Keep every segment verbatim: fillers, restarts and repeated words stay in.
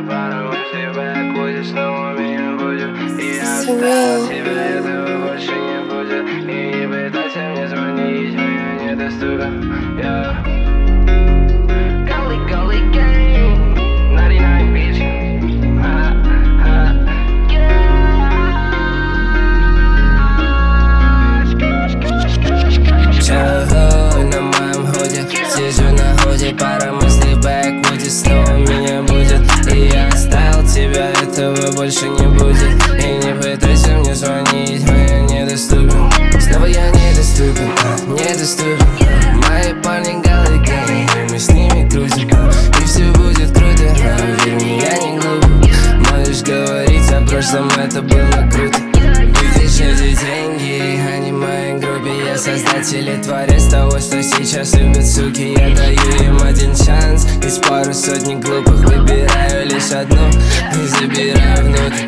пара мыслей в бэквуде, снова меня будет. И я оставил тебя, этого больше не будет. И не пытайся мне звонить, но я недоступен. Yeah. Gully, gully gang, ninety-nine bitch. Ha, ha, yeah. Чего на моем ходе, сижу на ходе, пара мыслей в бэквуде, снова меня будет. И я оставил тебя, этого больше не будет. И не пытайся мне звонить, но я недоступен. Снова я недоступен, недоступен. Мои парни голый гей, мы с ними крутим. И все будет круто, верь мне, я не глупый. Можешь говорить о прошлом, это было круто. Видишь эти деньги, они в моей группе. Я создатель и творец того, что сейчас любят суки. Я даю им один шанс из пару сотни глупых. Выбираю лишь одну и забираю внутрь.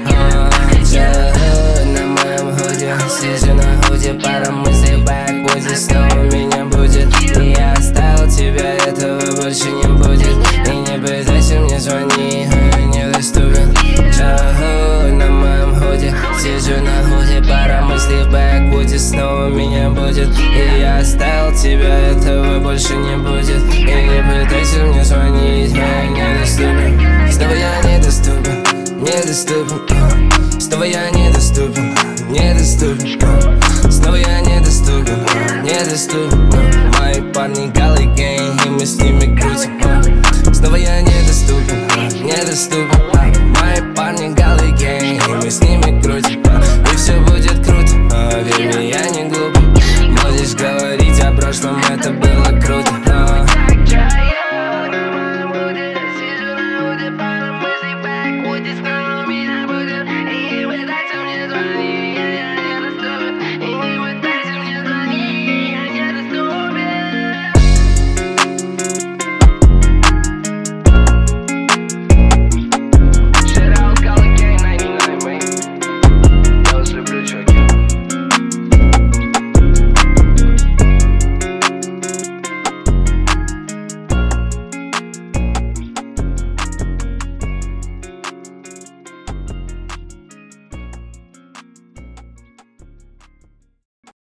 На моем худе, сижу на худе, пара мыслей в бэквуде, снова меня будет. И я оставил тебя, этого больше не будет. И не пытайся мне звонить, я недоступен. На моем худе, сижу на худе, пара мыслей в бэквуде, снова меня будет. И я оставил тебя, этого больше не будет. И не пытайся мне звонить, я недоступен. Снова я недоступен, недоступен. Снова я недоступен, недоступен. Снова я недоступен, недоступен. Мои парни голый гей, и мы с ними крутим. Снова я недоступен, недоступен.